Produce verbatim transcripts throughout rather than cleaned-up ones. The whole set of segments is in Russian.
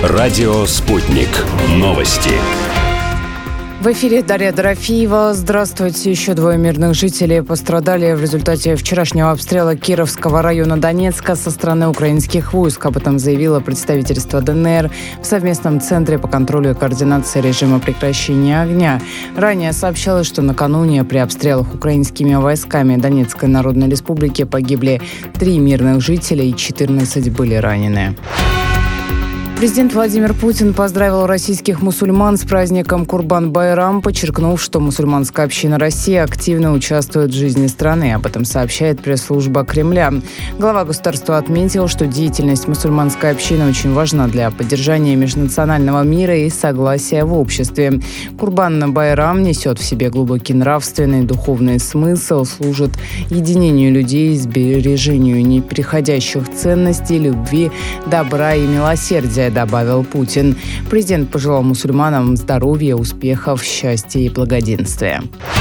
Радио «Спутник». Новости. В эфире Дарья Дорофеева. Здравствуйте. Еще двое мирных жителей пострадали в результате вчерашнего обстрела Кировского района Донецка со стороны украинских войск. Об этом заявило представительство ДНР в совместном центре по контролю и координации режима прекращения огня. Ранее сообщалось, что накануне при обстрелах украинскими войсками Донецкой Народной Республики погибли три мирных жителя и четырнадцать были ранены. Президент Владимир Путин поздравил российских мусульман с праздником Курбан-Байрам, подчеркнув, что мусульманская община России активно участвует в жизни страны. Об этом сообщает пресс-служба Кремля. Глава государства отметил, что деятельность мусульманской общины очень важна для поддержания межнационального мира и согласия в обществе. Курбан-Байрам несет в себе глубокий нравственный и духовный смысл, служит единению людей, сбережению неприходящих ценностей, любви, добра и милосердия, добавил Путин. Президент пожелал мусульманам здоровья, успехов, счастья и благоденствия.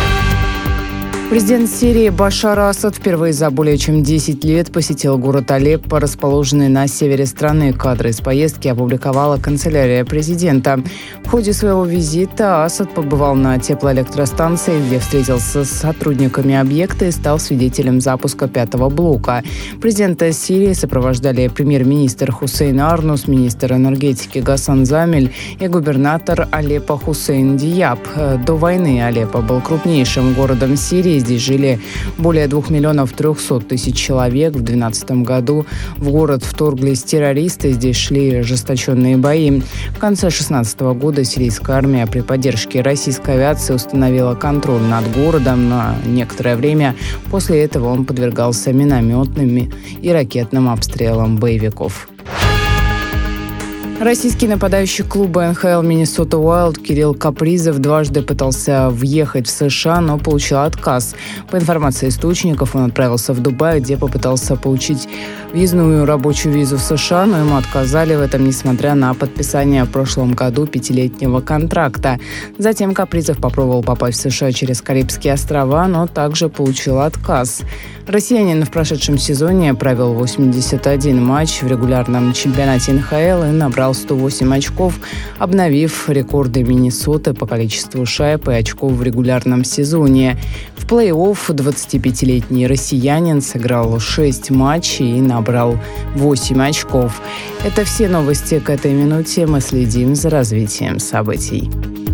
Президент Сирии Башар Асад впервые за более чем десять лет посетил город Алеппо, расположенный на севере страны. Кадры из поездки опубликовала канцелярия президента. В ходе своего визита Асад побывал на теплоэлектростанции, где встретился с сотрудниками объекта и стал свидетелем запуска пятого блока. Президента Сирии сопровождали премьер-министр Хусейн Арнус, министр энергетики Гасан Замель и губернатор Алеппо Хусейн Дияб. До войны Алеппо был крупнейшим городом Сирии. Здесь жили более двух миллионов трехсот тысяч человек. В две тысячи двенадцатом году в город вторглись террористы. Здесь шли ожесточенные бои. В конце две тысячи шестнадцатого года сирийская армия при поддержке российской авиации установила контроль над городом на некоторое время. После этого он подвергался минометным и ракетным обстрелам боевиков. Российский нападающий клуба эн ха эл Миннесота Уайлд Кирилл Капризов дважды пытался въехать в США, но получил отказ. По информации источников, он отправился в Дубай, где попытался получить въездную рабочую визу в США, но ему отказали в этом, несмотря на подписание в прошлом году пятилетнего контракта. Затем Капризов попробовал попасть в США через Карибские острова, но также получил отказ. Россиянин в прошедшем сезоне провел восемьдесят один матч в регулярном чемпионате эн ха эл и набрал сто восемь очков, обновив рекорды Миннесоты по количеству шайб и очков в регулярном сезоне. В плей-офф двадцатипятилетний россиянин сыграл шесть матчей и набрал восемь очков. Это все новости к этой минуте. Мы следим за развитием событий.